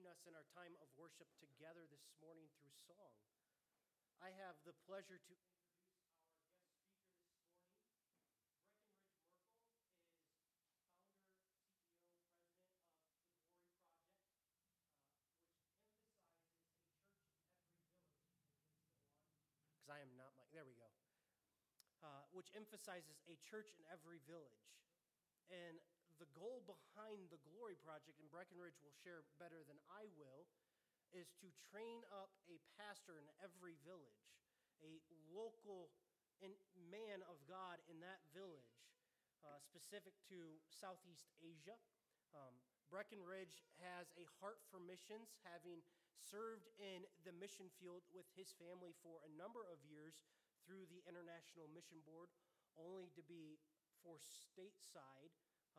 us in our time of worship together this morning through song. I have the pleasure to introduce our guest speaker this morning. Breckenridge Merkel is founder, CEO, president of the Glory Project, which emphasizes a church in every village. Is it still on? Because I am not there we go. Which emphasizes a church in every village. And the goal behind the Glory Project, and Breckenridge will share better than I will, is to train up a pastor in every village, a local man of God in that village, specific to Southeast Asia. Breckenridge has a heart for missions, having served in the mission field with his family for a number of years through the International Mission Board, only to be forced stateside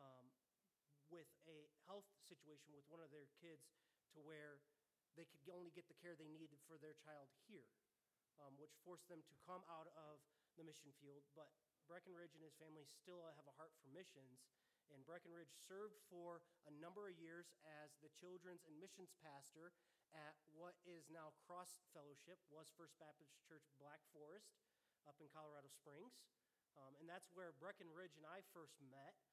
with a health situation with one of their kids to where they could only get the care they needed for their child here, which forced them to come out of the mission field. But Breckenridge and his family still have a heart for missions, and Breckenridge served for a number of years as the children's and missions pastor at what is now Cross Fellowship, was First Baptist Church Black Forest up in Colorado Springs. And that's where Breckenridge and I first met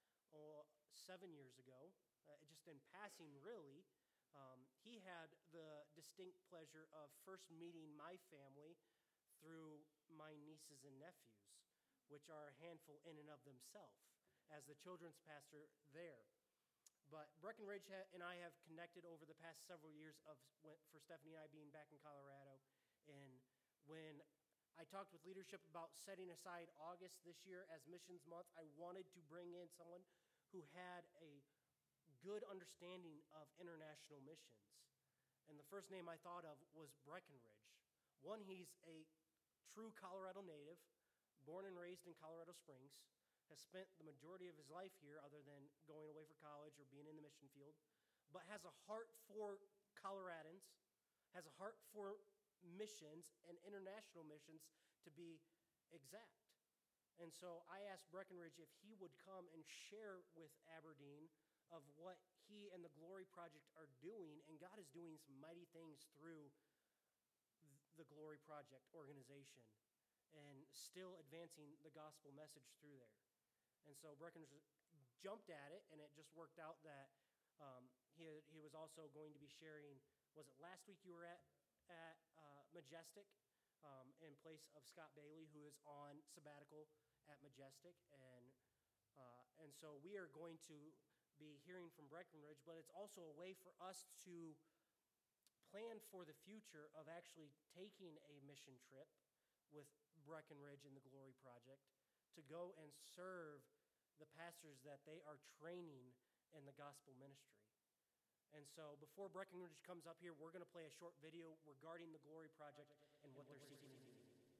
7 years ago, just in passing, really. He had the distinct pleasure of first meeting my family through my nieces and nephews, which are a handful in and of themselves, as the children's pastor there. But Breckenridge and I have connected over the past several years for Stephanie and I being back in Colorado. And when I talked with leadership about setting aside August this year as Missions Month, I wanted to bring in someone who had a good understanding of international missions. And the first name I thought of was Breckenridge. One, he's a true Colorado native, born and raised in Colorado Springs, has spent the majority of his life here other than going away for college or being in the mission field, but has a heart for Coloradans, has a heart for missions and international missions, to be exact. And so I asked Breckenridge if he would come and share with Aberdeen of what he and the Glory Project are doing, and God is doing some mighty things through the Glory Project organization and still advancing the gospel message through there. And so Breckenridge jumped at it, and it just worked out that he was also going to be sharing, was it last week you were at Majestic in place of Scott Bailey, who is on sabbatical at Majestic. And so we are going to be hearing from Breckenridge, but it's also a way for us to plan for the future of actually taking a mission trip with Breckenridge and the Glory Project to go and serve the pastors that they are training in the gospel ministry. And so before Breckenridge comes up here, we're going to play a short video regarding the Glory Project and what they're seeking to do.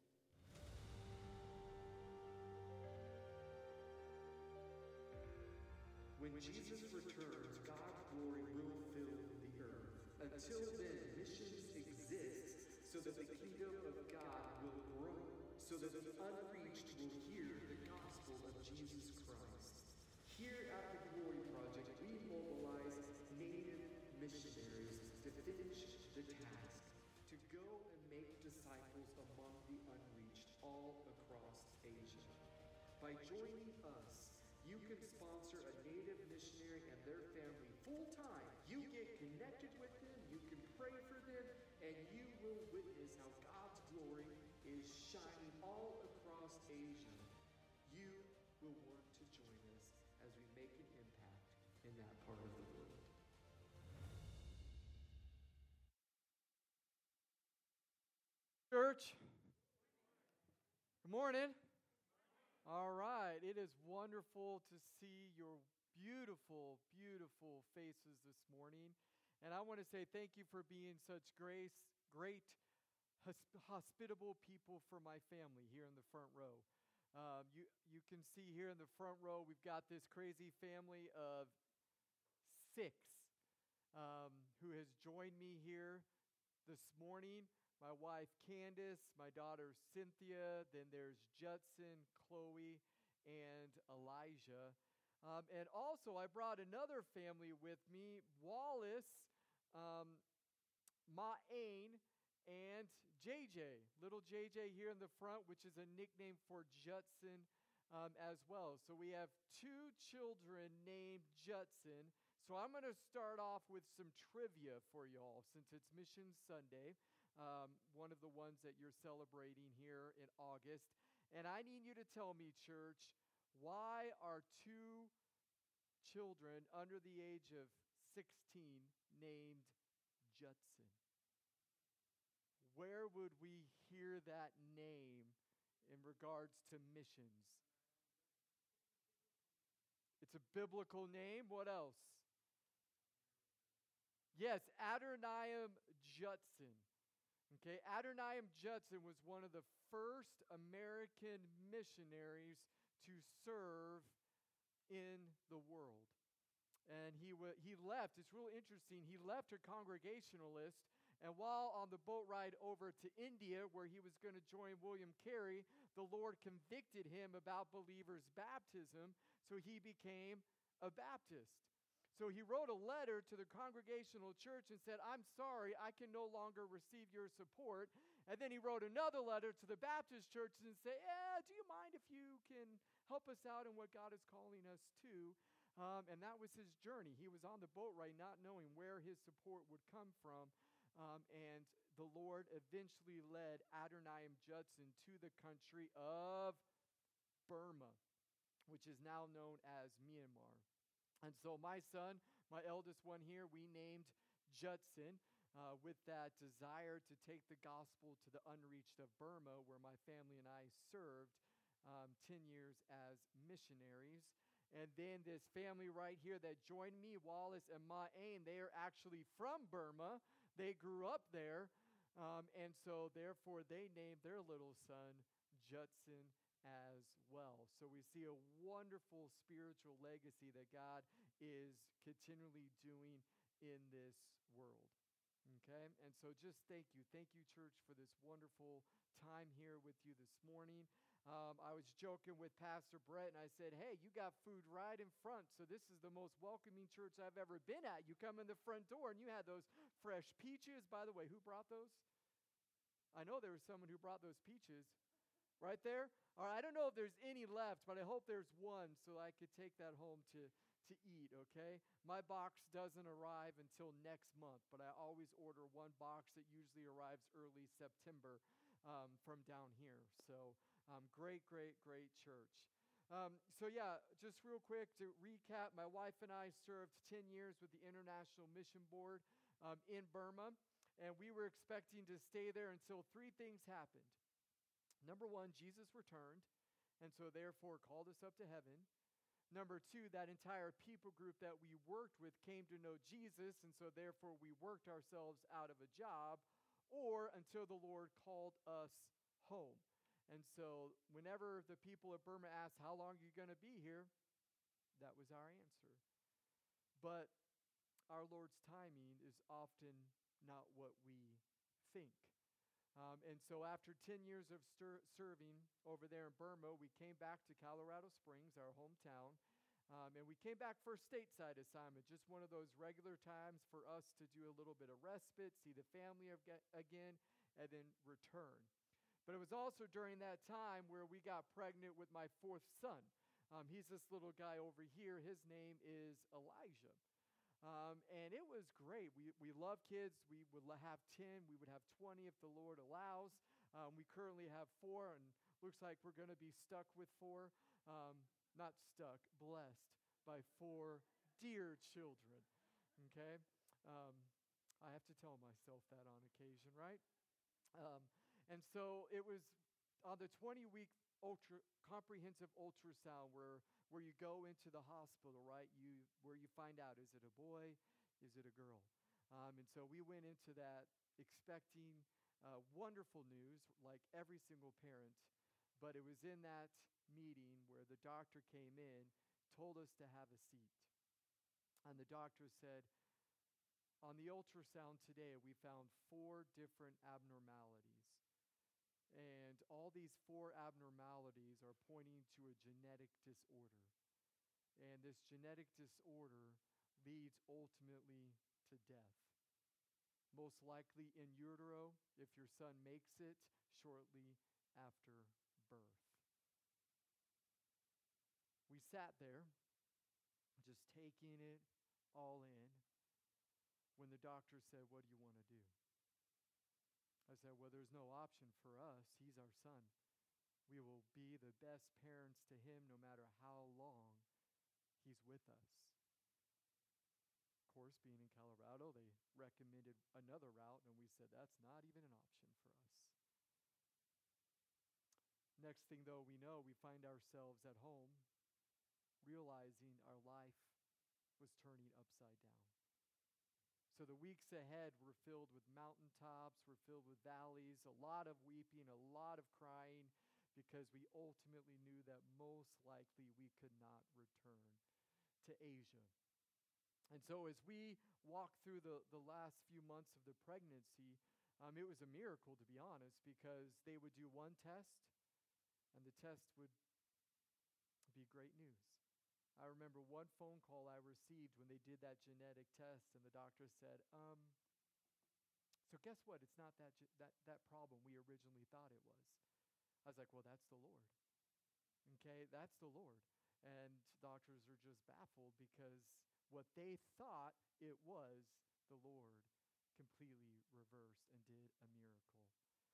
When Jesus returns, God's glory will fill the earth. Until then, missions exist so that the kingdom of God will grow, so that the unreached will hear the gospel of Jesus Christ. Here at the Glory Project, we mobilize native missionaries to finish the task, to go and make disciples among the unreached all across Asia. By joining us, you can sponsor a native missionary and their family full-time. You get connected with them, you can pray for them, and you will witness how God's glory is shining all across Asia. You will want to join us as we make an impact in that part of the world. Church, good morning. All right, it is wonderful to see your beautiful, beautiful faces this morning. And I want to say thank you for being such great, hospitable people for my family here in the front row. You can see here in the front row, we've got this crazy family of 6 who has joined me here this morning. My wife, Candace, my daughter, Cynthia, then there's Judson, Chloe, and Elijah. And also, I brought another family with me, Wallace, Ma'ain and JJ, little JJ here in the front, which is a nickname for Judson as well. So we have two children named Judson. So I'm going to start off with some trivia for y'all since it's Mission Sunday, one of the ones that you're celebrating here in August. And I need you to tell me, church, why are two children under the age of 16 named Judson? Where would we hear that name in regards to missions? It's a biblical name. What else? Yes, Adoniram Judson. Okay, Adoniram Judson was one of the first American missionaries to serve in the world. And he left, it's real interesting, he left a Congregationalist, and while on the boat ride over to India, where he was going to join William Carey, the Lord convicted him about believers' baptism, so he became a Baptist. So he wrote a letter to the Congregational Church and said, I'm sorry, I can no longer receive your support. And then he wrote another letter to the Baptist church and said, do you mind if you can help us out in what God is calling us to? And that was his journey. He was on the boat ride not knowing where his support would come from. And the Lord eventually led Adoniram Judson to the country of Burma, which is now known as Myanmar. And so my son, my eldest one here, we named Judson with that desire to take the gospel to the unreached of Burma, where my family and I served 10 years as missionaries. And then this family right here that joined me, Wallace and Ma'ain, they are actually from Burma. They grew up there. And so therefore they named their little son Judson as well. So we see a wonderful spiritual legacy that God is continually doing in this world. Okay? And so just thank you. Thank you, church, for this wonderful time here with you this morning. I was joking with Pastor Brett, and I said, hey, you got food right in front, so this is the most welcoming church I've ever been at. You come in the front door, and you had those fresh peaches. By the way, who brought those? I know there was someone who brought those peaches. Right there? All right, I don't know if there's any left, but I hope there's one so I could take that home to eat, okay? My box doesn't arrive until next month, but I always order one box that usually arrives early September from down here. So great church. Just real quick to recap, my wife and I served 10 years with the International Mission Board in Burma, and we were expecting to stay there until three things happened. Number one, Jesus returned, and so therefore called us up to heaven. Number two, that entire people group that we worked with came to know Jesus, and so therefore we worked ourselves out of a job, or until the Lord called us home. And so whenever the people of Burma asked, how long are you going to be here? That was our answer. But our Lord's timing is often not what we think. And so after 10 years of serving over there in Burma, we came back to Colorado Springs, our hometown, and we came back for a stateside assignment, just one of those regular times for us to do a little bit of respite, see the family again, and then return. But it was also during that time where we got pregnant with my fourth son. He's this little guy over here. His name is Elijah. And it was great. We love kids. We would have 10. We would have 20 if the Lord allows. We currently have 4, and looks like we're going to be stuck with 4. Not stuck, blessed by 4 dear children. Okay? I have to tell myself that on occasion, right? And so it was on the 20-week comprehensive ultrasound where you go into the hospital, right? Where you find out, is it a boy? Is it a girl? And so we went into that expecting wonderful news, like every single parent. But it was in that meeting where the doctor came in, told us to have a seat. And the doctor said, on the ultrasound today, we found 4 different abnormalities. And all these 4 abnormalities are pointing to a genetic disorder. And this genetic disorder leads ultimately to death. most likely in utero if your son makes it shortly after birth. We sat there just taking it all in when the doctor said, "What do you want to do?" I said, "Well, there's no option for us. He's our son. We will be the best parents to him no matter how long he's with us." Of course, being in Colorado, they recommended another route, and we said, "That's not even an option for us." Next thing, though, we know, we find ourselves at home realizing our life was turning upside down. So the weeks ahead were filled with mountaintops, were filled with valleys, a lot of weeping, a lot of crying, because we ultimately knew that most likely we could not return to Asia. And so as we walked through the last few months of the pregnancy, it was a miracle, to be honest, because they would do one test, and the test would be great news. I remember one phone call I received when they did that genetic test, and the doctor said, so guess what? It's not that problem we originally thought it was. I was like, well, that's the Lord. Okay, that's the Lord. And doctors are just baffled because what they thought it was, the Lord completely reversed and did a miracle.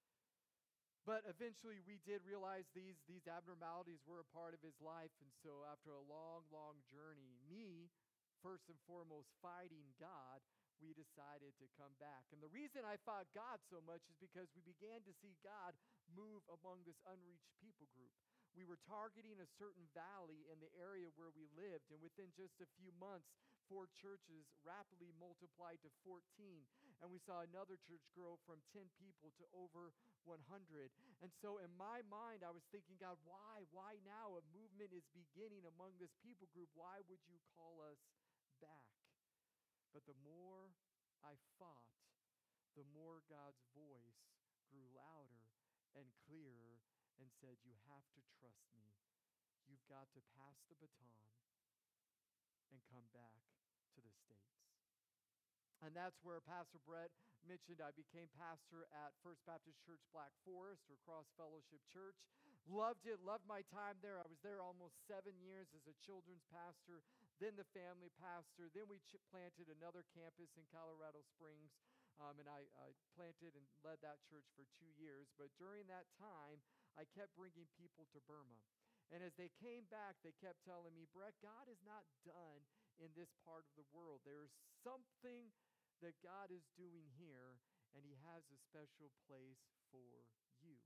But eventually we did realize these abnormalities were a part of his life. And so after a long, long journey, me, first and foremost, fighting God, we decided to come back. And the reason I fought God so much is because we began to see God move among this unreached people group. We were targeting a certain valley in the area where we lived, and within just a few months, 4 churches rapidly multiplied to 14, and we saw another church grow from 10 people to over 100. And so in my mind, I was thinking, God, why? Why now? A movement is beginning among this people group. Why would you call us back? But the more I fought, the more God's voice grew louder and clearer and said, you have to trust me. You've got to pass the baton and come back to the States. And that's where Pastor Brett mentioned I became pastor at First Baptist Church Black Forest, or Cross Fellowship Church. Loved it, loved my time there. I was there almost 7 years as a children's pastor, then the family pastor. Then we planted another campus in Colorado Springs, and I planted and led that church for 2 years. But during that time, I kept bringing people to Burma. And as they came back, they kept telling me, Brett, God is not done in this part of the world. There's something that God is doing here, and he has a special place for you.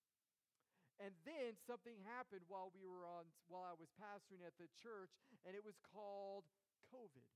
And then something happened while I was pastoring at the church, and it was called COVID,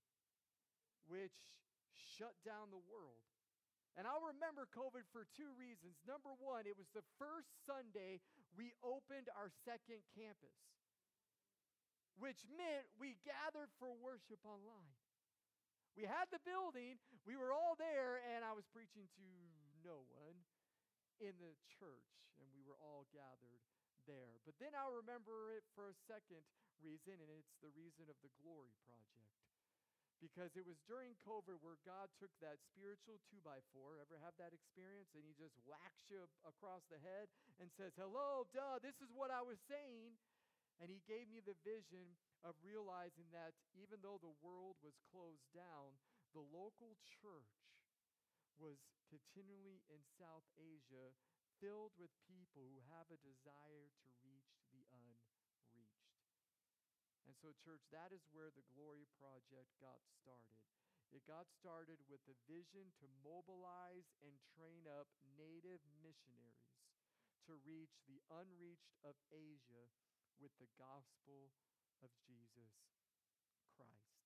which shut down the world. And I'll remember COVID for 2 reasons. Number one, it was the first Sunday we opened our second campus, which meant we gathered for worship online. We had the building, we were all there, and I was preaching to no one in the church, and we were all gathered there. But then I'll remember it for a second reason, and it's the reason of the Glory Project. Because it was during COVID where God took that spiritual 2x4, ever have that experience? And he just whacks you across the head and says, hello, duh, this is what I was saying. And he gave me the vision of realizing that even though the world was closed down, the local church was continually in South Asia filled with people who have a desire to reach the unreached. And so, church, that is where the Glory Project got started. It got started with the vision to mobilize and train up native missionaries to reach the unreached of Asia with the gospel of Jesus Christ.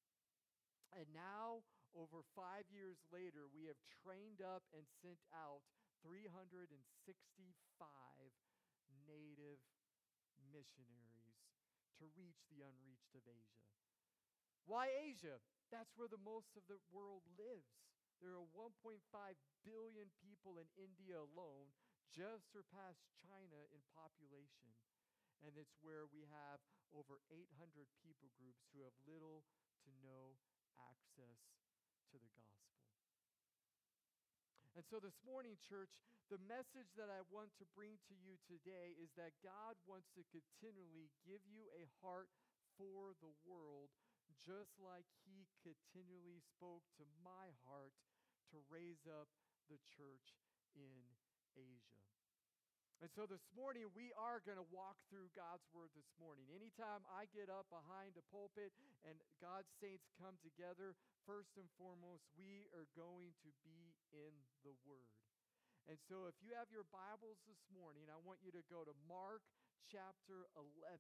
And now, over 5 years later, we have trained up and sent out 365 native missionaries to reach the unreached of Asia. Why Asia? That's where the most of the world lives. There are 1.5 billion people in India alone, just surpassed China in population. And it's where we have over 800 people groups who have little to no access to the gospel. And so this morning, church, the message that I want to bring to you today is that God wants to continually give you a heart for the world, just like He continually spoke to my heart to raise up the church in Asia. And so this morning, we are going to walk through God's Word this morning. Anytime I get up behind a pulpit and God's saints come together, first and foremost, we are going to be in the Word. And so if you have your Bibles this morning, I want you to go to Mark chapter 11.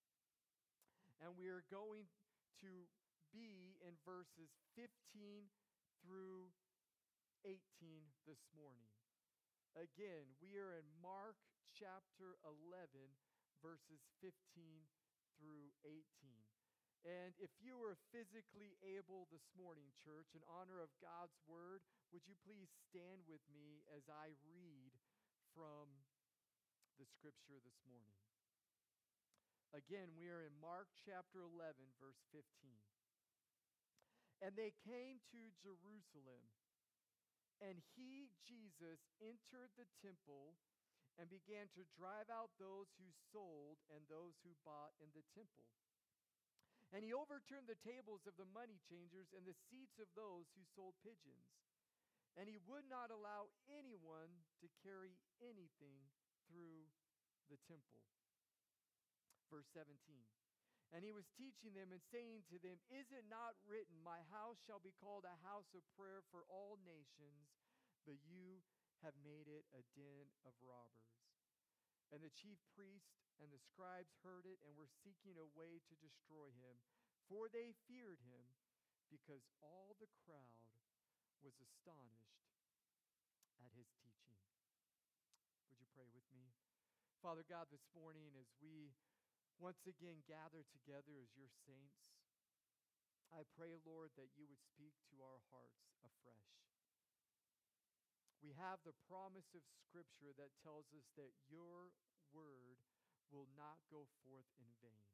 And we are going to be in verses 15 through 18 this morning. Again, we are in Mark chapter 11, verses 15 through 18. And if you were physically able this morning, church, in honor of God's Word, would you please stand with me as I read from the Scripture this morning? Again, we are in Mark chapter 11, verse 15. And they came to Jerusalem, and He, Jesus, entered the temple and began to drive out those who sold and those who bought in the temple. And He overturned the tables of the money changers and the seats of those who sold pigeons. And He would not allow anyone to carry anything through the temple. Verse 17. And He was teaching them and saying to them, "Is it not written, my house shall be called a house of prayer for all nations, but you have made it a den of robbers?" And the chief priests and the scribes heard it and were seeking a way to destroy Him, for they feared Him, because all the crowd was astonished at His teaching. Would you pray with me? Father God, this morning as we once again gather together as your saints, I pray, Lord, that you would speak to our hearts afresh. We have the promise of Scripture that tells us that your word will not go forth in vain.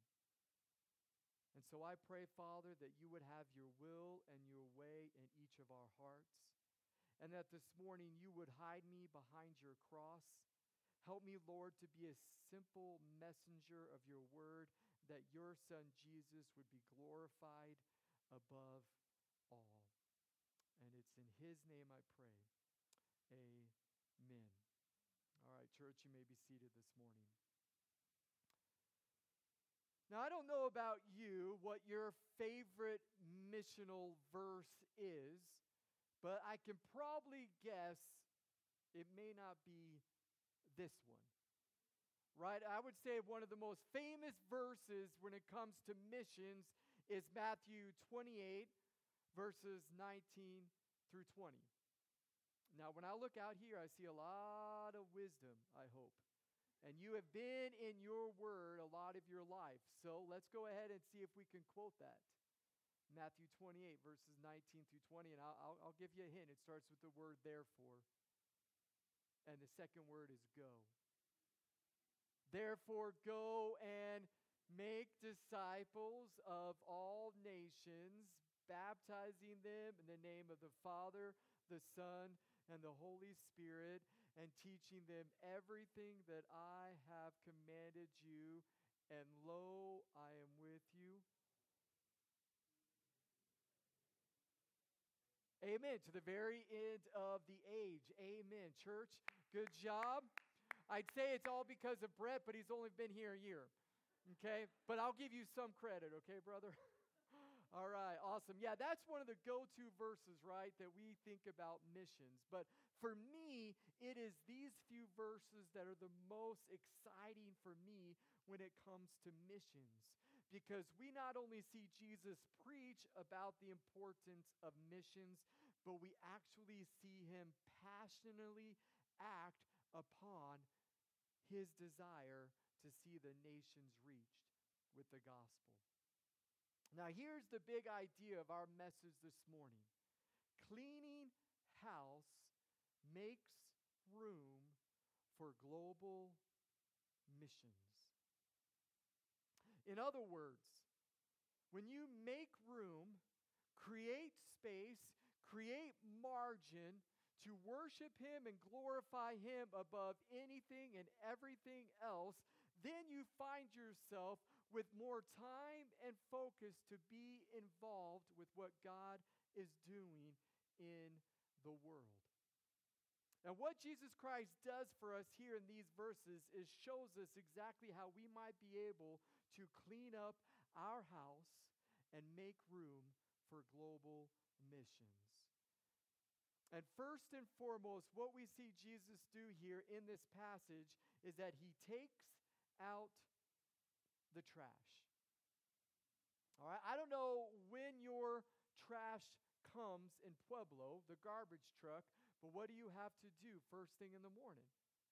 And so I pray, Father, that you would have your will and your way in each of our hearts, and that this morning you would hide me behind your cross. Help me, Lord, to be a simple messenger of your word, that your Son Jesus would be glorified above all. And it's in His name I pray. Amen. All right, church, you may be seated this morning. Now, I don't know about you what your favorite missional verse is, but I can probably guess it may not be this one, right? I would say one of the most famous verses when it comes to missions is Matthew 28, verses 19 through 20. Now, when I look out here, I see a lot of wisdom, I hope. And you have been in your word a lot of your life. So let's go ahead and see if we can quote that. Matthew 28, verses 19 through 20. And I'll give you a hint. It starts with the word therefore. And the second word is go. Therefore, go and make disciples of all nations, baptizing them in the name of the Father, the Son, and the Holy Spirit, and teaching them everything that I have commanded you. And lo, I am with you. Amen. To the very end of the age. Amen. Church, good job. I'd say it's all because of Brett, but he's only been here a year. Okay? But I'll give you some credit, okay, brother? All right, awesome. Yeah, that's one of the go-to verses, right, that we think about missions. But for me, it is these few verses that are the most exciting for me when it comes to missions. Because we not only see Jesus preach about the importance of missions, but we actually see Him passionately act upon His desire to see the nations reached with the gospel. Now, here's the big idea of our message this morning. Cleaning house makes room for global missions. In other words, when you make room, create space, create margin to worship Him and glorify Him above anything and everything else, then you find yourself with more time and focus to be involved with what God is doing in the world. Now, what Jesus Christ does for us here in these verses is shows us exactly how we might be able to clean up our house and make room for global missions. And first and foremost, what we see Jesus do here in this passage is that He takes out the trash. All right, I don't know when your trash comes in Pueblo, the garbage truck, but what do you have to do first thing in the morning?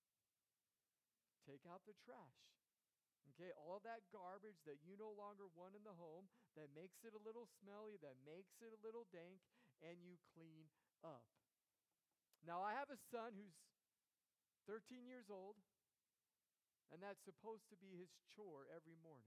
Take out the trash. Okay, all that garbage that you no longer want in the home, that makes it a little smelly, that makes it a little dank, and you clean up. Now, I have a son who's 13 years old, and that's supposed to be his chore every morning.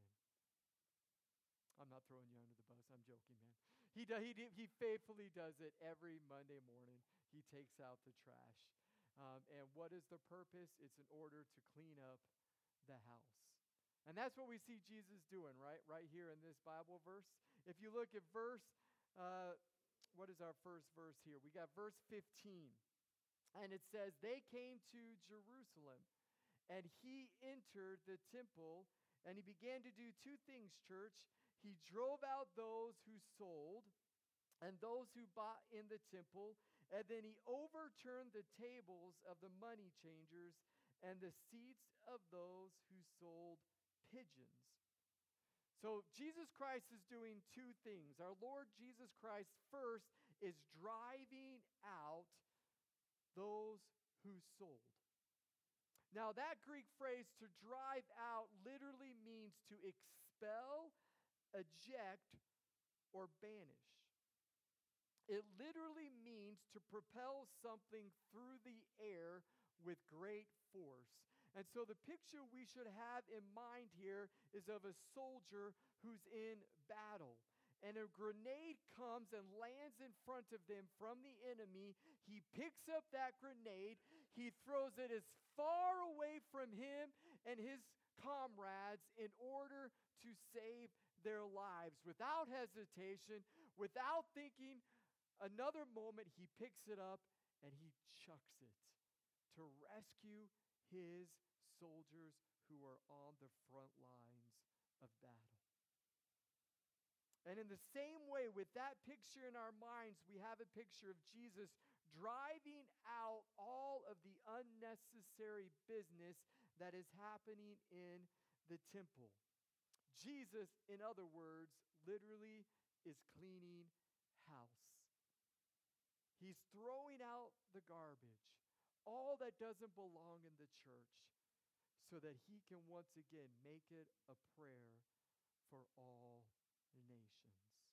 I'm not throwing you under the bus. I'm joking, man. He faithfully does it every Monday morning. He takes out the trash. And what is the purpose? It's in order to clean up the house. And that's what we see Jesus doing, right here in this Bible verse. If you look at what is our first verse here? We got verse 15. And it says, they came to Jerusalem, and He entered the temple, and He began to do two things, church. He drove out those who sold and those who bought in the temple, and then He overturned the tables of the money changers and the seats of those who sold pigeons. So Jesus Christ is doing two things. Our Lord Jesus Christ first is driving out those who sold. Now, that Greek phrase, to drive out, literally means to expel, eject, or banish. It literally means to propel something through the air with great force. And so the picture we should have in mind here is of a soldier who's in battle. And a grenade comes and lands in front of them from the enemy. He picks up that grenade. He throws it as far away from him and his comrades in order to save their lives. Without hesitation, without thinking another moment, he picks it up and he chucks it to rescue his soldiers who are on the front lines of battle. And in the same way, with that picture in our minds, we have a picture of Jesus driving out all of the unnecessary business that is happening in the temple. Jesus, in other words, literally is cleaning house. He's throwing out the garbage, all that doesn't belong in the church, so that He can once again make it a prayer for all nations.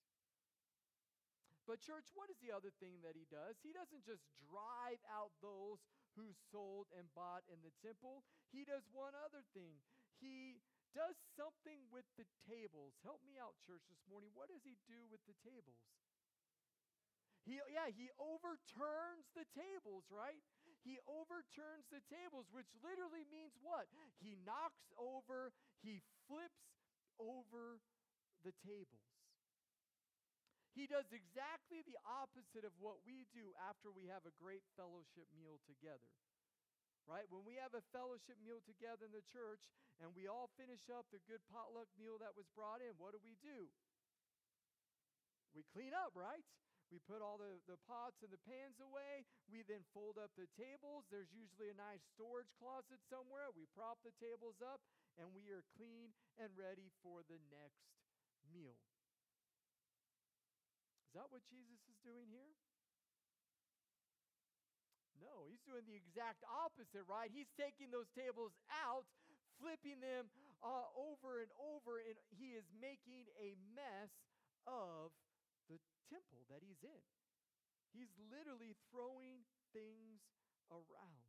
But church, what is the other thing that He does? He doesn't just drive out those who sold and bought in the temple. He does one other thing. He does something with the tables. Help me out, church, this morning. What does He do with the tables? He overturns the tables, right? He overturns the tables, which literally means what? He knocks over, he flips over the tables. He does exactly the opposite of what we do after we have a great fellowship meal together. Right? When we have a fellowship meal together in the church and we all finish up the good potluck meal that was brought in, what do? We clean up, right? We put all the pots and the pans away. We then fold up the tables. There's usually a nice storage closet somewhere. We prop the tables up and we are clean and ready for the next meal. Is that what Jesus is doing here? No, He's doing the exact opposite, right? He's taking those tables out, flipping them over and over, and He is making a mess of the temple that He's in. He's literally throwing things around.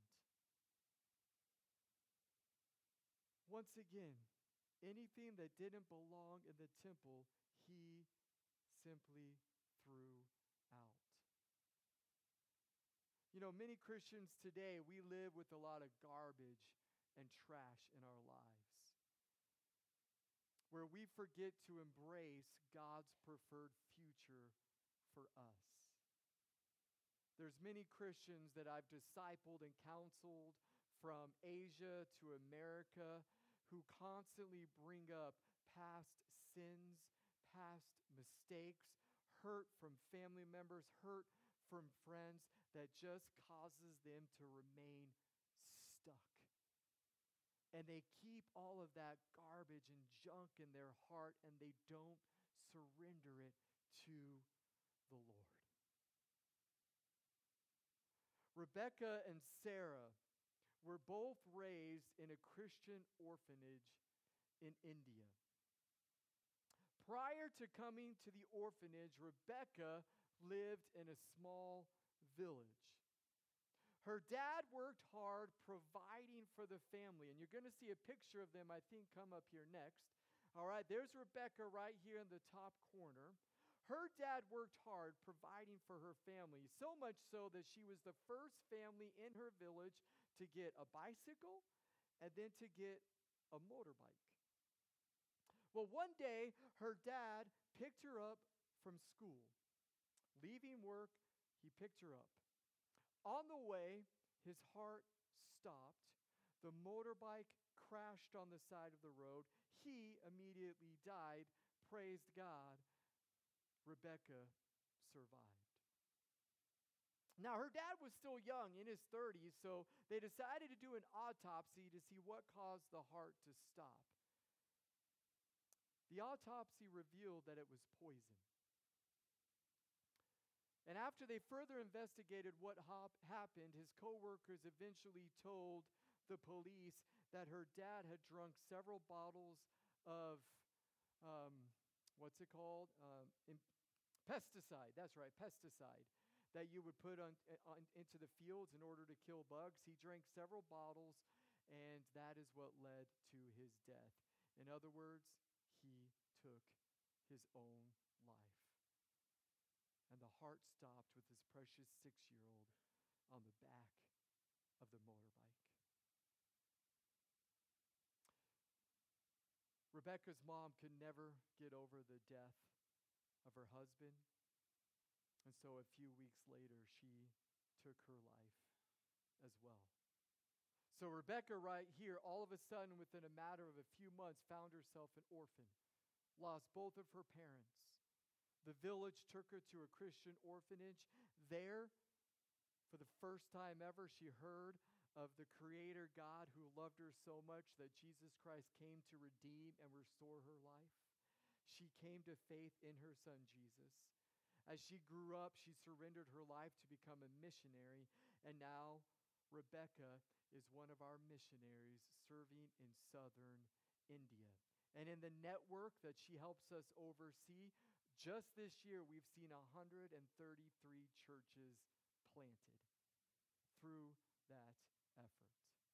Once again, anything that didn't belong in the temple, He simply threw out. Many Christians today, we live with a lot of garbage and trash in our lives, where we forget to embrace God's preferred future for us. There's many Christians that I've discipled and counseled from Asia to America who constantly bring up past sins, past mistakes, hurt from family members, hurt from friends that just causes them to remain stuck. And they keep all of that garbage and junk in their heart, and they don't surrender it to the Lord. Rebecca and Sarah were both raised in a Christian orphanage in India. Prior to coming to the orphanage, Rebecca lived in a small village. Her dad worked hard providing for the family, and you're going to see a picture of them, I think, come up here next. All right, there's Rebecca right here in the top corner. Her dad worked hard providing for her family, so much so that she was the first family in her village to get a bicycle and then to get a motorbike. Well, one day, her dad picked her up from school. Leaving work, he picked her up. On the way, his heart stopped. The motorbike crashed on the side of the road. He immediately died. Praised God. Rebecca survived. Now, her dad was still young, in his 30s, so they decided to do an autopsy to see what caused the heart to stop. The autopsy revealed that it was poison. And after they further investigated what happened, his co-workers eventually told the police that her dad had drunk several bottles of, pesticide. That's right, pesticide that you would put into the fields in order to kill bugs. He drank several bottles, and that is what led to his death. In other words, he took his own life. And the heart stopped with his precious 6-year-old on the back of the motorbike. Rebecca's mom could never get over the death of her husband. And so a few weeks later, she took her life as well. So Rebecca right here, all of a sudden, within a matter of a few months, found herself an orphan, lost both of her parents. The village took her to a Christian orphanage. There, for the first time ever, she heard of the Creator God who loved her so much that Jesus Christ came to redeem and restore her life. She came to faith in her son Jesus. As she grew up, she surrendered her life to become a missionary, and now Rebecca is one of our missionaries serving in southern India. And in the network that she helps us oversee, just this year we've seen 133 churches planted through that effort.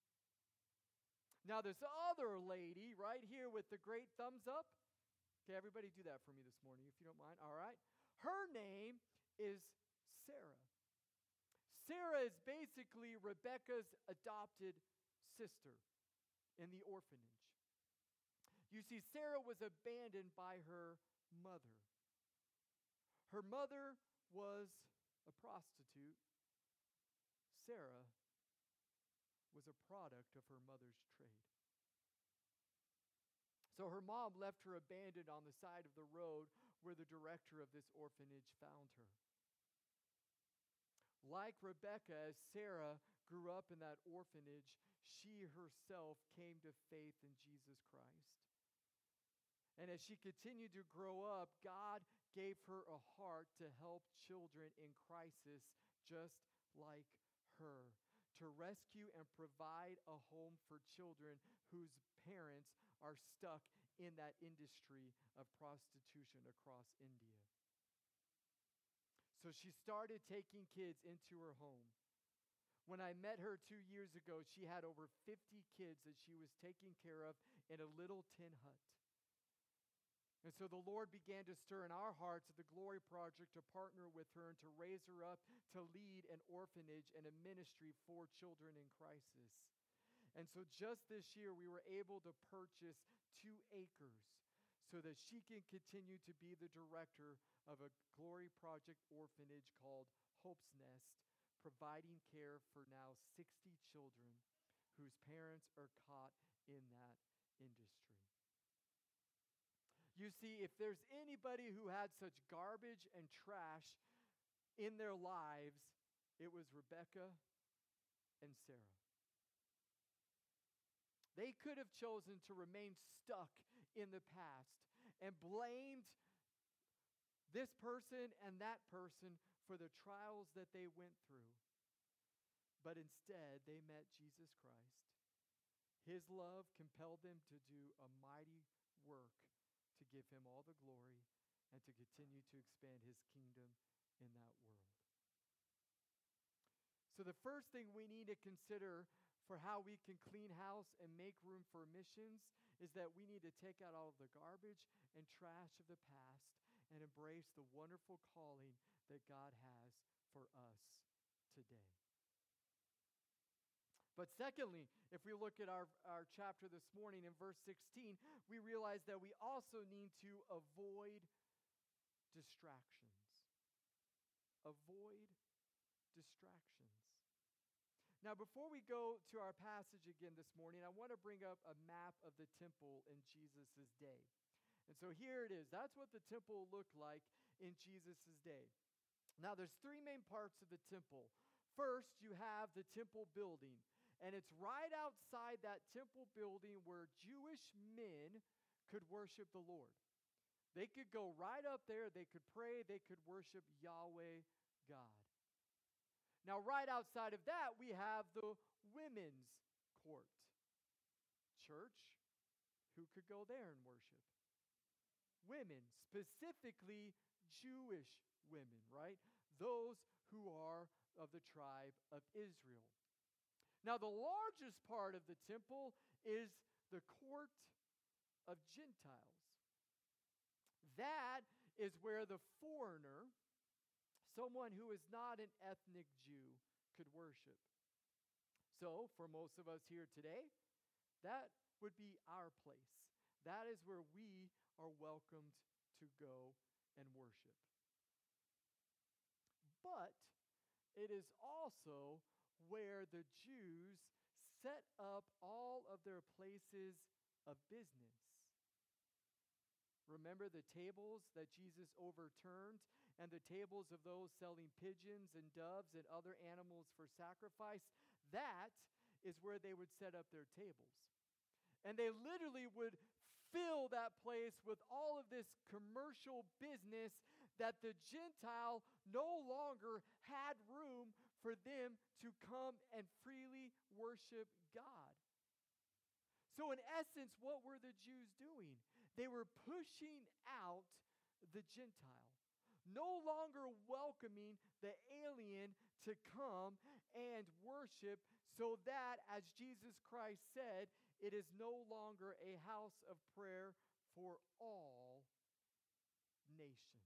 Now this other lady right here with the great thumbs up. Okay, everybody do that for me this morning if you don't mind. All right. Her name is Sarah. Sarah is basically Rebecca's adopted sister in the orphanage. You see, Sarah was abandoned by her mother. Her mother was a prostitute. Sarah was a product of her mother's trade. So her mom left her abandoned on the side of the road where the director of this orphanage found her. Like Rebecca, as Sarah grew up in that orphanage, she herself came to faith in Jesus Christ. And as she continued to grow up, God gave her a heart to help children in crisis just like her, to rescue and provide a home for children whose parents are stuck in that industry of prostitution across India. So she started taking kids into her home. When I met her 2 years ago, she had over 50 kids that she was taking care of in a little tin hut. And so the Lord began to stir in our hearts the Glory Project to partner with her and to raise her up to lead an orphanage and a ministry for children in crisis. And so just this year, we were able to purchase 2 acres so that she can continue to be the director of a Glory Project orphanage called Hope's Nest, providing care for now 60 children whose parents are caught in that industry. You see, if there's anybody who had such garbage and trash in their lives, it was Rebecca and Sarah. They could have chosen to remain stuck in the past and blamed this person and that person for the trials that they went through. But instead, they met Jesus Christ. His love compelled them to do a mighty work to give him all the glory and to continue to expand his kingdom in that world. So the first thing we need to consider for how we can clean house and make room for missions is that we need to take out all of the garbage and trash of the past and embrace the wonderful calling that God has for us today. But secondly, if we look at our chapter this morning in verse 16, we realize that we also need to avoid distractions. Avoid distractions. Now, before we go to our passage again this morning, I want to bring up a map of the temple in Jesus' day. And so here it is. That's what the temple looked like in Jesus' day. Now, there's 3 main parts of the temple. First, you have the temple building. And it's right outside that temple building where Jewish men could worship the Lord. They could go right up there, they could pray, they could worship Yahweh God. Now, right outside of that, we have the women's court. Church, who could go there and worship? Women, specifically Jewish women, right? Those who are of the tribe of Israel. Now, the largest part of the temple is the court of Gentiles. That is where the foreigner, someone who is not an ethnic Jew, could worship. So, for most of us here today, that would be our place. That is where we are welcomed to go and worship. But it is also where the Jews set up all of their places of business. Remember the tables that Jesus overturned and the tables of those selling pigeons and doves and other animals for sacrifice? That is where they would set up their tables. And they literally would fill that place with all of this commercial business that the Gentile no longer had room for them to come and freely worship God. So in essence, what were the Jews doing? They were pushing out the Gentile, no longer welcoming the alien to come and worship, so that, as Jesus Christ said, it is no longer a house of prayer for all nations.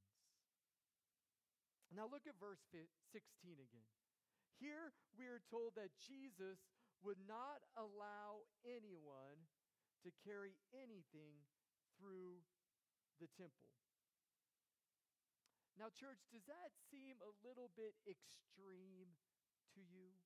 Now look at verse 16 again. Here we are told that Jesus would not allow anyone to carry anything through the temple. Now, church, does that seem a little bit extreme to you?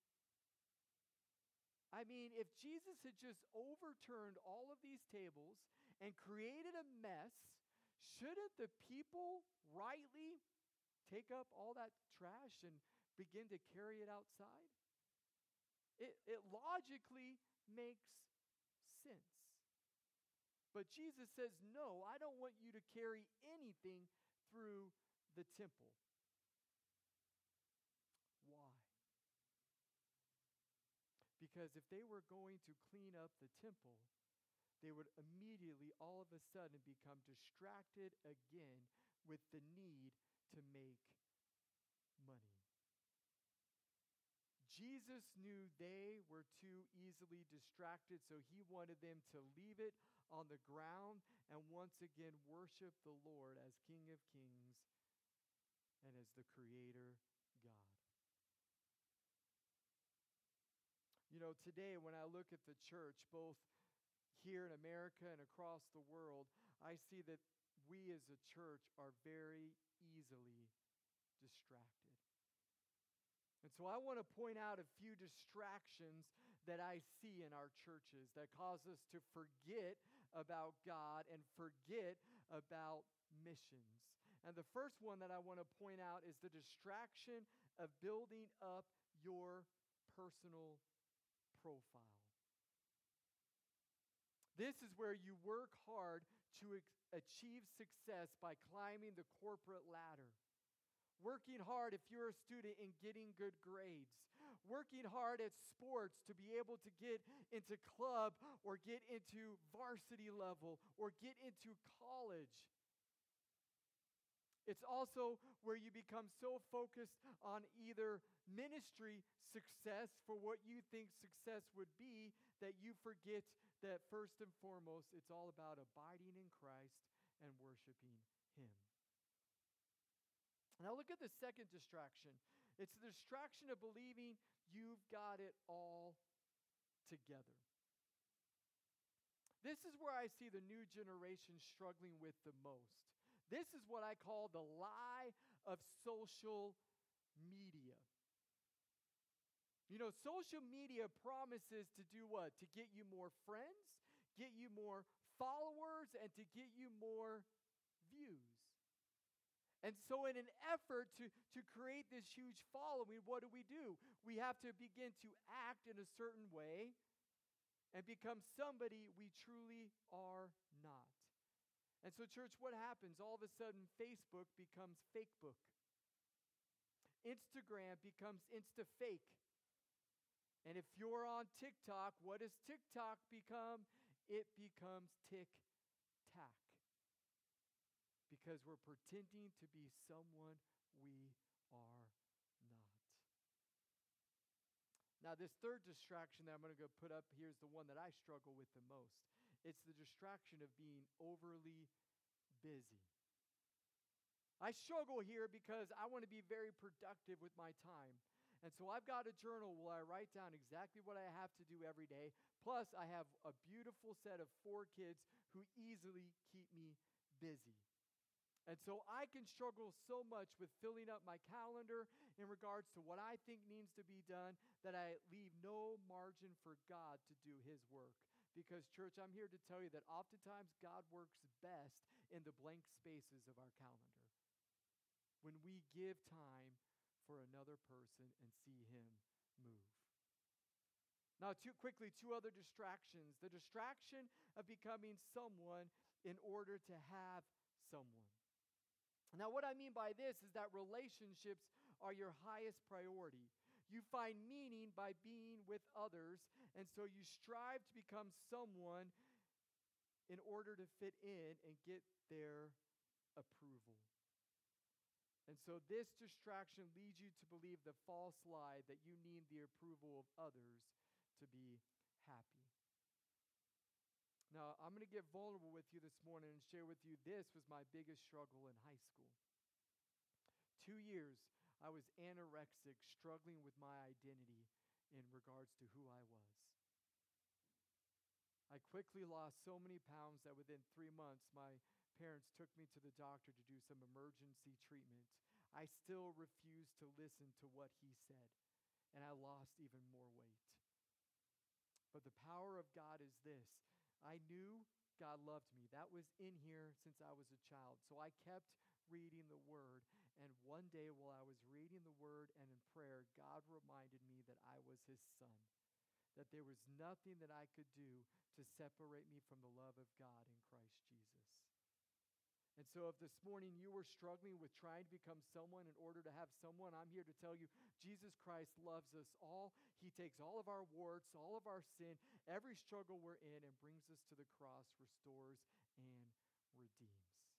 I mean, if Jesus had just overturned all of these tables and created a mess, shouldn't the people rightly take up all that trash and begin to carry it outside? It logically makes sense. But Jesus says, no, I don't want you to carry anything through the temple. Why? Because if they were going to clean up the temple, they would immediately, all of a sudden, become distracted again with the need to make money. Jesus knew they were too easily distracted, so he wanted them to leave it on the ground and once again worship the Lord as King of Kings and as the Creator God. You know, today when I look at the church, both here in America and across the world, I see that we as a church are very easily distracted. And so I want to point out a few distractions that I see in our churches that cause us to forget about God and forget about missions. And the first one that I want to point out is the distraction of building up your personal profile. This is where you work hard to achieve success by climbing the corporate ladder. Working hard if you're a student in getting good grades. Working hard at sports to be able to get into club or get into varsity level or get into college. It's also where you become so focused on either ministry success for what you think success would be that you forget that first and foremost it's all about abiding in Christ and worshiping Him. Now look at the second distraction. It's the distraction of believing you've got it all together. This is where I see the new generation struggling with the most. This is what I call the lie of social media. You know, social media promises to do what? To get you more friends, get you more followers, and to get you more views. And so in an effort to create this huge following, what do? We have to begin to act in a certain way and become somebody we truly are not. And so, church, what happens? All of a sudden, Facebook becomes Fakebook. Instagram becomes Insta-Fake. And if you're on TikTok, what does TikTok become? It becomes Tic-Tac. Because we're pretending to be someone we are not. Now, this third distraction that I'm going to go put up here is the one that I struggle with the most. It's the distraction of being overly busy. I struggle here because I want to be very productive with my time. And so I've got a journal where I write down exactly what I have to do every day. Plus, I have a beautiful set of 4 kids who easily keep me busy. And so I can struggle so much with filling up my calendar in regards to what I think needs to be done that I leave no margin for God to do His work. Because, church, I'm here to tell you that oftentimes God works best in the blank spaces of our calendar. When we give time for another person and see Him move. Now, two other distractions. The distraction of becoming someone in order to have someone. Now, what I mean by this is that relationships are your highest priority. You find meaning by being with others, and so you strive to become someone in order to fit in and get their approval. And so this distraction leads you to believe the false lie that you need the approval of others to be happy. Now, I'm going to get vulnerable with you this morning and share with you this was my biggest struggle in high school. 2 years, I was anorexic, struggling with my identity in regards to who I was. I quickly lost so many pounds that within 3 months, my parents took me to the doctor to do some emergency treatment. I still refused to listen to what he said, and I lost even more weight. But the power of God is this. I knew God loved me. That was in here since I was a child. So I kept reading the Word. And one day while I was reading the Word and in prayer, God reminded me that I was His son. That there was nothing that I could do to separate me from the love of God in Christ Jesus. And so if this morning you were struggling with trying to become someone in order to have someone, I'm here to tell you, Jesus Christ loves us all. He takes all of our warts, all of our sin, every struggle we're in, and brings us to the cross, restores, and redeems.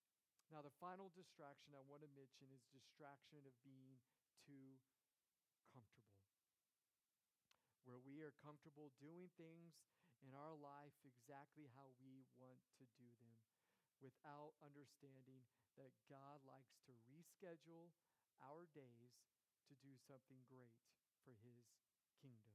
Now, the final distraction I want to mention is distraction of being too comfortable. Where we are comfortable doing things in our life exactly how we want to do them, without understanding that God likes to reschedule our days to do something great for His kingdom.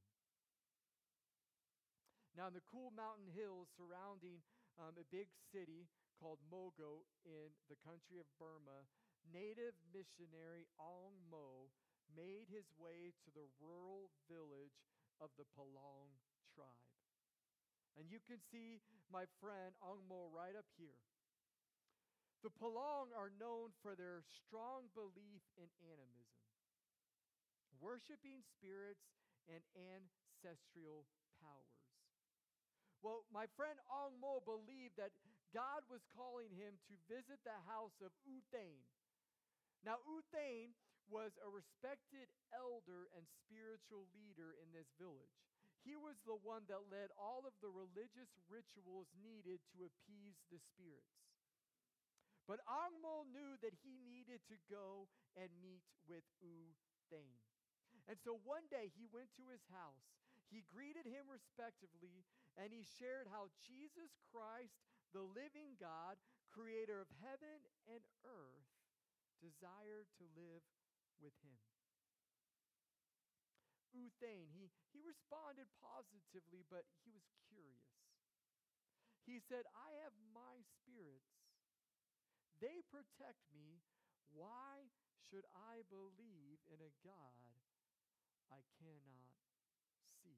Now, in the cool mountain hills surrounding a big city called Mogo in the country of Burma, native missionary Ong Mo made his way to the rural village of the Palong tribe. And you can see my friend Ong Mo right up here. The Palong are known for their strong belief in animism, worshiping spirits and ancestral powers. Well, my friend Ong Mo believed that God was calling him to visit the house of U Thane. Now, U Thane was a respected elder and spiritual leader in this village. He was the one that led all of the religious rituals needed to appease the spirits. But Ong Mo knew that he needed to go and meet with U Thane. And so one day he went to his house. He greeted him respectfully, and he shared how Jesus Christ, the living God, creator of heaven and earth, desired to live with him. U Thane, he responded positively, but he was curious. He said, "I have my spirits. They protect me. Why should I believe in a God I cannot see?"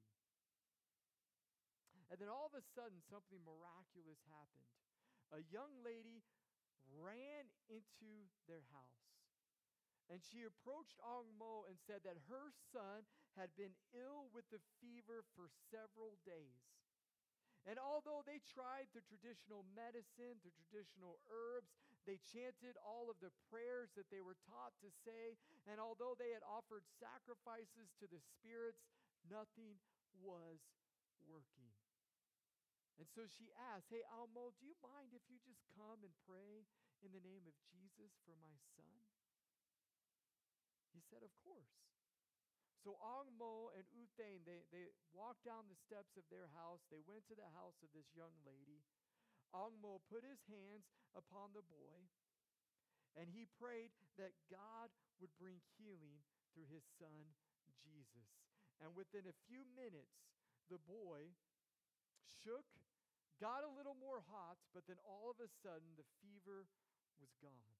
And then all of a sudden, something miraculous happened. A young lady ran into their house. And she approached Ong Mo and said that her son had been ill with the fever for several days. And although they tried the traditional medicine, the traditional herbs, they chanted all of the prayers that they were taught to say, and although they had offered sacrifices to the spirits, nothing was working. And so she asked, "Hey, Ong Mo, do you mind if you just come and pray in the name of Jesus for my son?" He said, "Of course." So Ong Mo and U Thane, they walked down the steps of their house. They went to the house of this young lady. Ong Mo put his hands upon the boy, and he prayed that God would bring healing through his son, Jesus. And within a few minutes, the boy shook, got a little more hot, but then all of a sudden, the fever was gone.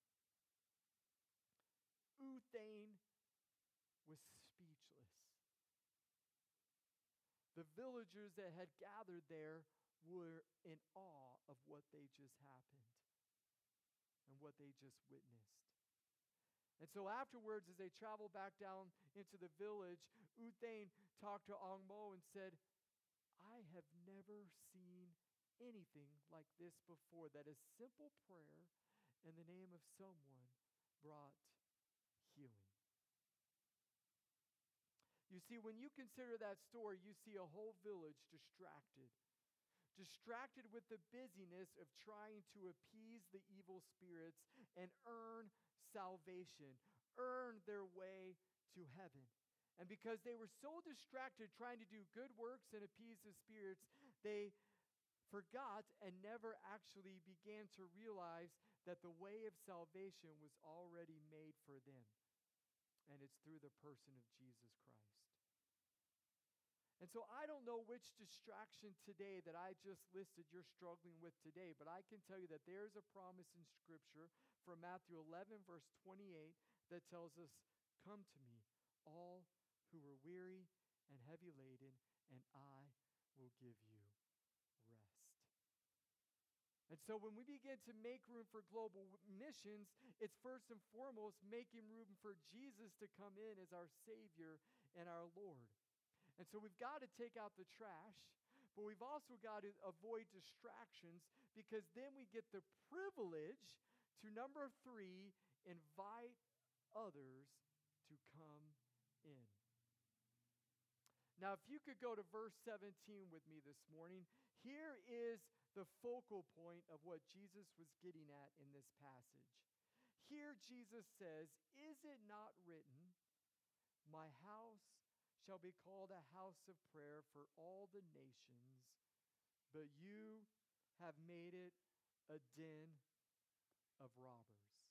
U Thane was speechless. The villagers that had gathered there were in awe of what they just happened and what they just witnessed. And so afterwards, as they traveled back down into the village, U Thane talked to Ong Mo and said, "I have never seen anything like this before, that a simple prayer in the name of someone brought healing." You see, when you consider that story, you see a whole village distracted with the busyness of trying to appease the evil spirits and earn salvation, earn their way to heaven. And because they were so distracted trying to do good works and appease the spirits, they forgot and never actually began to realize that the way of salvation was already made for them. And it's through the person of Jesus Christ. And so I don't know which distraction today that I just listed you're struggling with today, but I can tell you that there's a promise in Scripture from Matthew 11, verse 28, that tells us, "Come to me, all who are weary and heavy laden, and I will give you rest." And so when we begin to make room for global missions, it's first and foremost making room for Jesus to come in as our Savior and our Lord. And so we've got to take out the trash, but we've also got to avoid distractions, because then we get the privilege to, number 3, invite others to come in. Now, if you could go to verse 17 with me this morning, here is the focal point of what Jesus was getting at in this passage. Here Jesus says, "Is it not written, my house shall be called a house of prayer for all the nations, but you have made it a den of robbers.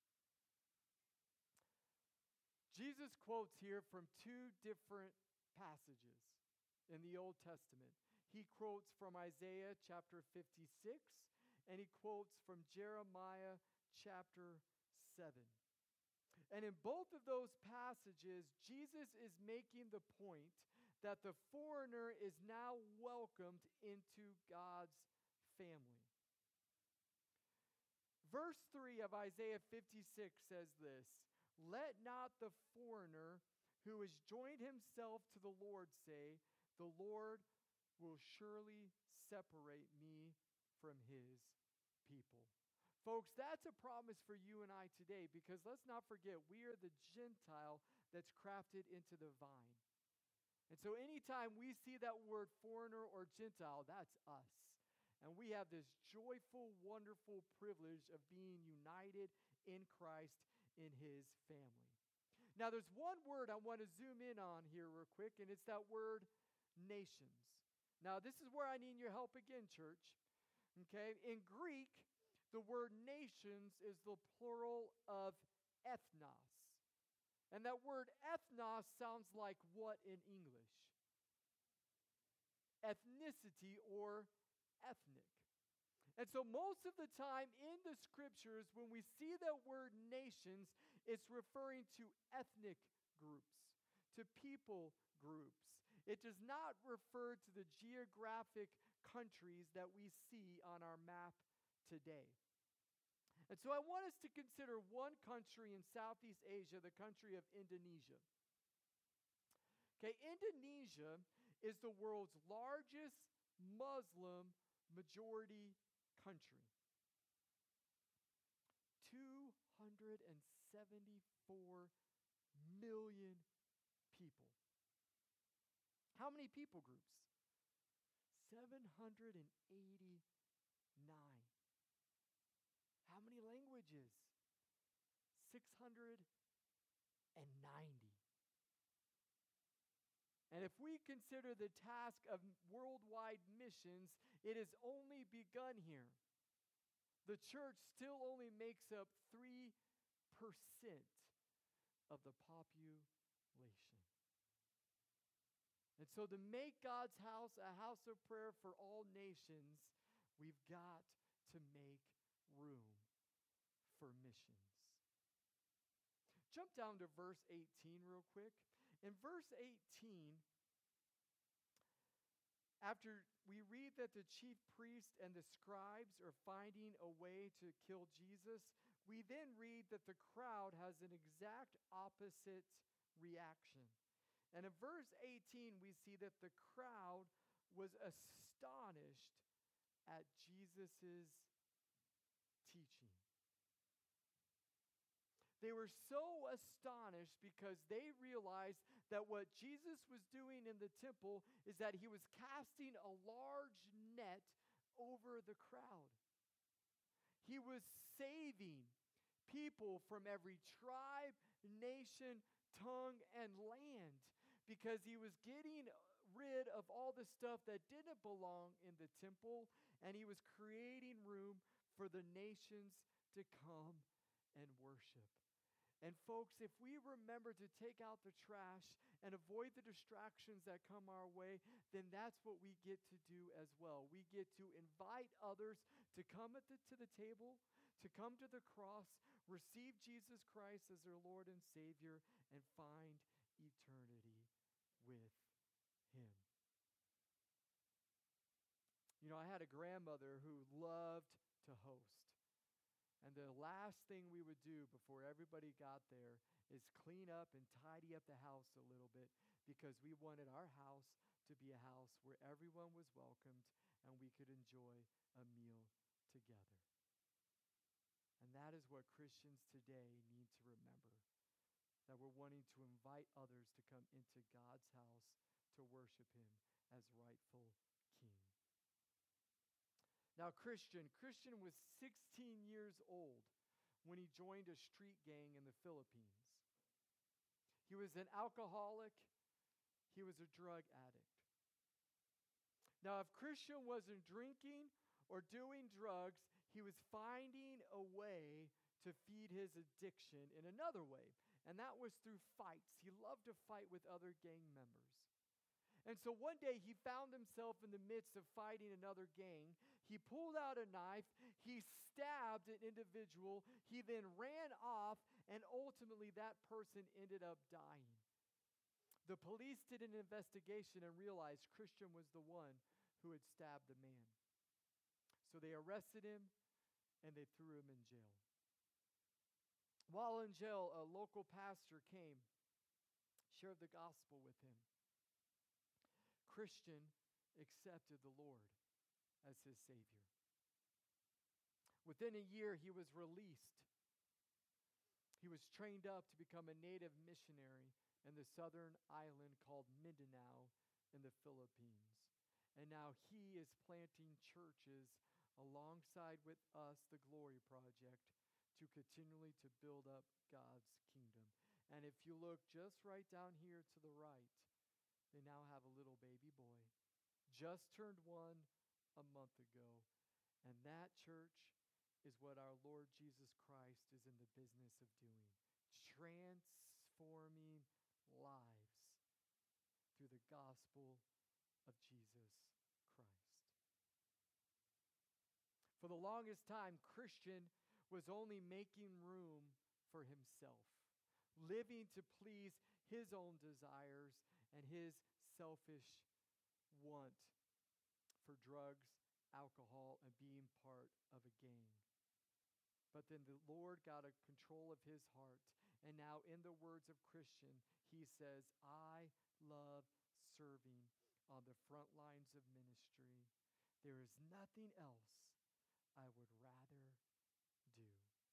Jesus quotes here from two different passages in the Old Testament. He quotes from Isaiah chapter 56, and he quotes from Jeremiah chapter 7. And in both of those passages, Jesus is making the point that the foreigner is now welcomed into God's family. Verse 3 of Isaiah 56 says this, "Let not the foreigner who has joined himself to the Lord say, the Lord will surely separate me from his people." Folks, that's a promise for you and I today, because let's not forget, we are the Gentile that's crafted into the vine. And so anytime we see that word foreigner or Gentile, that's us. And we have this joyful, wonderful privilege of being united in Christ in his family. Now, there's one word I want to zoom in on here real quick, and it's that word nations. Now, this is where I need your help again, church. Okay? In Greek, the word nations is the plural of ethnos. And that word ethnos sounds like what in English? Ethnicity or ethnic. And so most of the time in the scriptures, when we see that word nations, it's referring to ethnic groups, to people groups. It does not refer to the geographic countries that we see on our map today. And so I want us to consider one country in Southeast Asia, the country of Indonesia. Okay, Indonesia is the world's largest Muslim majority country. 274 million people. How many people groups? 789. How many languages? 690. And if we consider the task of worldwide missions, it has only begun here. The church still only makes up 3% of the population. And so to make God's house a house of prayer for all nations, we've got to make room for missions. Jump down to verse 18 real quick. In verse 18, after we read that the chief priests and the scribes are finding a way to kill Jesus, we then read that the crowd has an exact opposite reaction. And in verse 18, we see that the crowd was astonished at Jesus' teaching. They were so astonished because they realized that what Jesus was doing in the temple is that he was casting a large net over the crowd. He was saving people from every tribe, nation, tongue, and land because he was getting rid of all the stuff that didn't belong in the temple, and he was creating room for the nations to come and worship. And folks, if we remember to take out the trash and avoid the distractions that come our way, then that's what we get to do as well. We get to invite others to come to the table, to come to the cross, receive Jesus Christ as their Lord and Savior, and find eternity with him. You know, I had a grandmother who loved to host. And the last thing we would do before everybody got there is clean up and tidy up the house a little bit, because we wanted our house to be a house where everyone was welcomed and we could enjoy a meal together. And that is what Christians today need to remember, that we're wanting to invite others to come into God's house to worship him as rightful king. Now, Christian was 16 years old when he joined a street gang in the Philippines. He was an alcoholic. he was a drug addict. Now, if Christian wasn't drinking or doing drugs, he was finding a way to feed his addiction in another way, and that was through fights. He loved to fight with other gang members. And so one day he found himself in the midst of fighting another gang. He pulled out a knife, he stabbed an individual, he then ran off, and ultimately that person ended up dying. The police did an investigation and realized Christian was the one who had stabbed the man. So they arrested him and they threw him in jail. While in jail, a local pastor came, shared the gospel with him. Christian accepted the Lord as his Savior. Within a year, he was released. He was trained up to become a native missionary in the southern island called Mindanao in the Philippines. And now he is planting churches alongside with us, the Glory Project, to continually to build up God's kingdom. And if you look just right down here to the right, they now have a little baby boy, just turned 1 a month ago. And that church is what our Lord Jesus Christ is in the business of doing, transforming lives through the gospel of Jesus Christ. For the longest time, Christian was only making room for himself, living to please his own desires and his selfish want for drugs, alcohol, and being part of a gang. But then the Lord got a control of his heart, and now in the words of Christian, he says, I love serving on the front lines of ministry. There is nothing else I would rather do.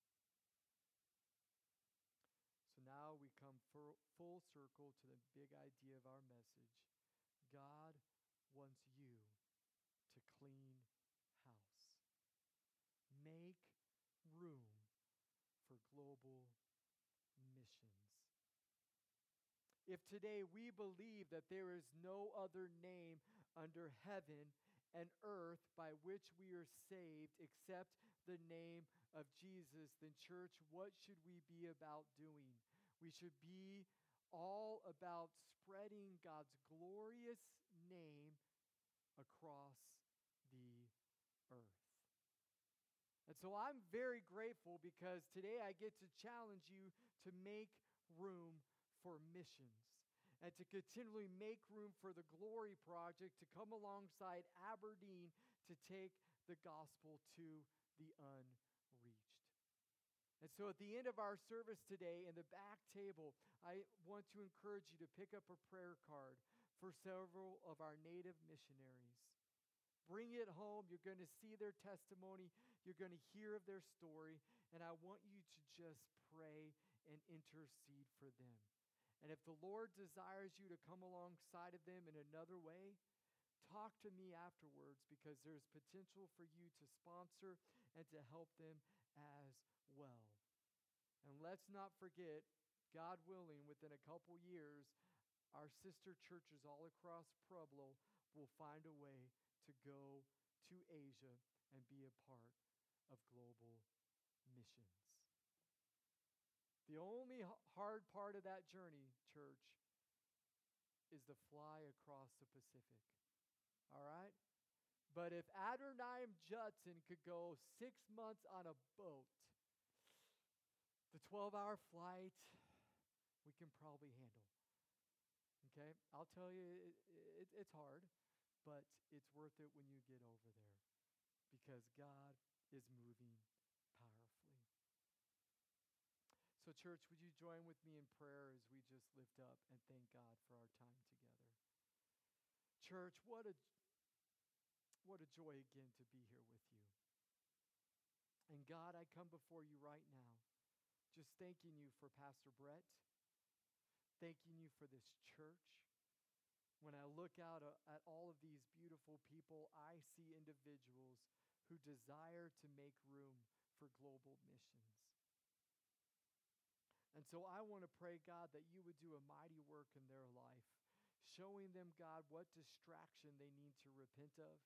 So now we come full circle to the big idea of our message. God wants you to clean house. Make room for global missions. If today we believe that there is no other name under heaven and earth by which we are saved except the name of Jesus, then church, what should we be about doing? We should be all about spreading God's glorious name across the earth. And so I'm very grateful because today I get to challenge you to make room for missions and to continually make room for the Glory Project to come alongside Aberdeen to take the gospel to the unreached. And so at the end of our service today, in the back table, I want to encourage you to pick up a prayer card for several of our native missionaries. Bring it home. You're going to see their testimony. You're going to hear of their story. And I want you to just pray and intercede for them. And if the Lord desires you to come alongside of them in another way, talk to me afterwards, because there's potential for you to sponsor and to help them as well. And let's not forget, God willing, within a couple years, our sister churches all across Pueblo will find a way to go to Asia and be a part of global missions. The only hard part of that journey, church, is the fly across the Pacific. All right? But if Adoniram Judson could go 6 months on a boat, the 12-hour flight, we can probably handle. Okay? I'll tell you, it's hard, but it's worth it when you get over there, because God is moving powerfully. So, church, would you join with me in prayer as we just lift up and thank God for our time together? Church, what a joy again to be here with you. And God, I come before you right now, just thanking you for Pastor Brett, thanking you for this church. When I look out at all of these beautiful people, I see individuals who desire to make room for global missions. And so I want to pray, God, that you would do a mighty work in their life, showing them, God, what distraction they need to repent of,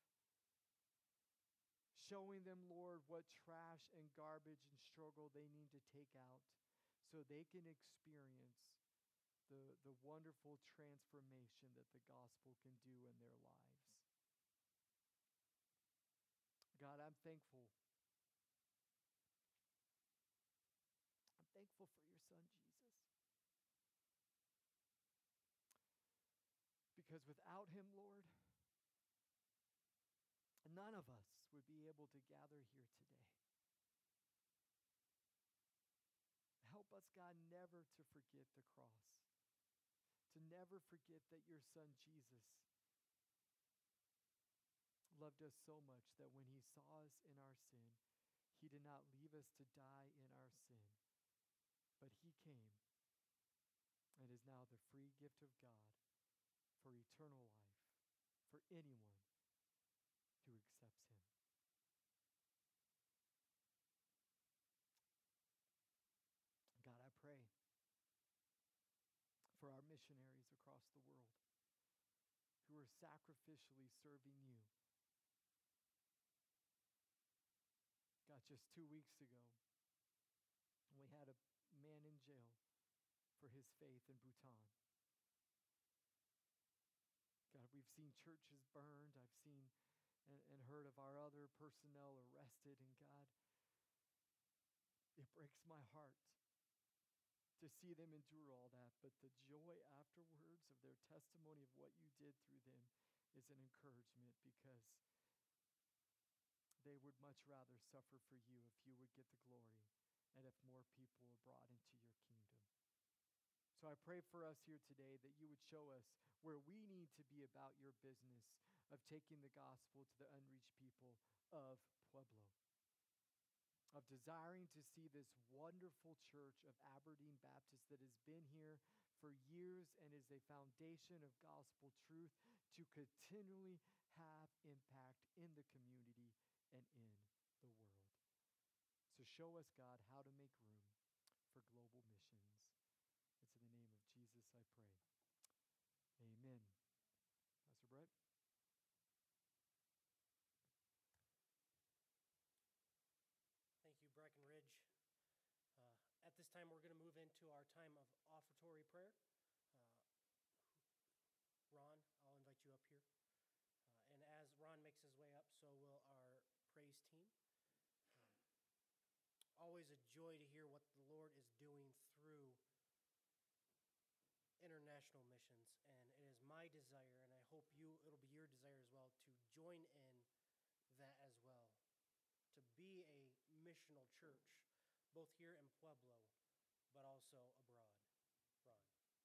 showing them, Lord, what trash and garbage and struggle they need to take out so they can experience the wonderful transformation that the gospel can do in their lives. God, I'm thankful. I'm thankful for your son, Jesus. Because without him, Lord, none of us would be able to gather here today. Help us, God, never to forget the cross, to never forget that your son, Jesus, loved us so much that when he saw us in our sin, he did not leave us to die in our sin, but he came and is now the free gift of God for eternal life for anyone who accepts him. God, I pray for our missionaries across the world who are sacrificially serving you. God, just 2 weeks ago, we had a man in jail for his faith in Bhutan. God, we've seen churches burned. I've seen and heard of our other personnel arrested. And God, it breaks my heart to see them endure all that. But the joy afterwards of their testimony of what you did through them is an encouragement, because they would much rather suffer for you if you would get the glory and if more people are brought into your kingdom. So I pray for us here today that you would show us where we need to be about your business of taking the gospel to the unreached people of Pueblo, of desiring to see this wonderful church of Aberdeen Baptist that has been here for years and is a foundation of gospel truth to continually have impact in the community and in the world. So show us, God, how to make room for global missions. It's in the name of Jesus I pray. Amen. Pastor Brett? Thank you, Breckenridge. At this time, we're going to move into our time of offertory prayer. Ron, I'll invite you up here. And as Ron makes his way up, so will our praise team. Always a joy to hear what the Lord is doing through international missions. And it is my desire, and I hope it'll be your desire as well, to join in that as well. To be a missional church, both here in Pueblo, but also abroad. Ron.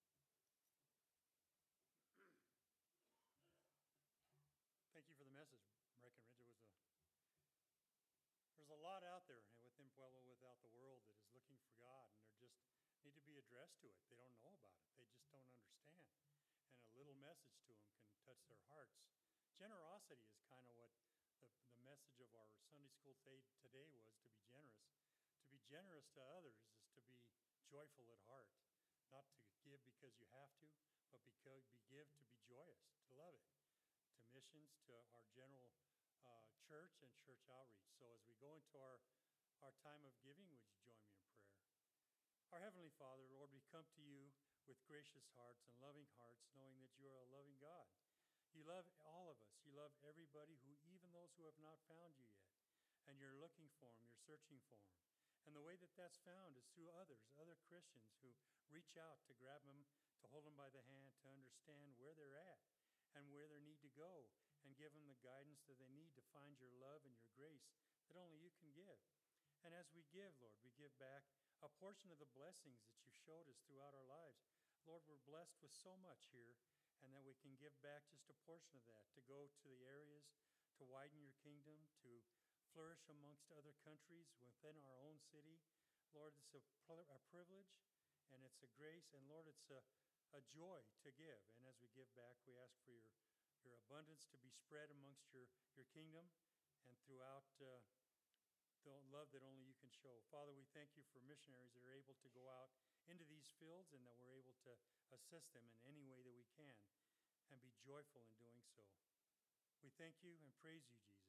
Thank you for the message, Breckenridge. There's a lot out there within Pueblo, without the world, that is looking for God, and they just need to be addressed to it. They don't know about it. They just don't understand. And a little message to them can touch their hearts. Generosity is kind of what the message of our Sunday school today was, to be generous. To be generous to others is to be joyful at heart, not to give because you have to, but give to be joyous, to love it, to missions, to our general church and church outreach. So as we go into our time of giving, would you join me in prayer? Our Heavenly Father, Lord, we come to you with gracious hearts and loving hearts, knowing that you are a loving God. You love all of us. You love everybody, even those who have not found you yet. And you're looking for them. You're searching for them. And the way that that's found is through others, other Christians who reach out to grab them, to hold them by the hand, to understand where they're at and where they need to go, and give them the guidance that they need to find your love and your grace that only you can give. And as we give, Lord, we give back a portion of the blessings that you showed us throughout our lives. Lord, we're blessed with so much here, and that we can give back just a portion of that to go to the areas, to widen your kingdom, to flourish amongst other countries within our own city. Lord, it's a privilege, and it's a grace, and Lord, it's a joy to give. And as we give back, we ask for your abundance to be spread amongst your kingdom and throughout the love that only you can show. Father, we thank you for missionaries that are able to go out into these fields, and that we're able to assist them in any way that we can. and be joyful in doing so. We thank you and praise you, Jesus.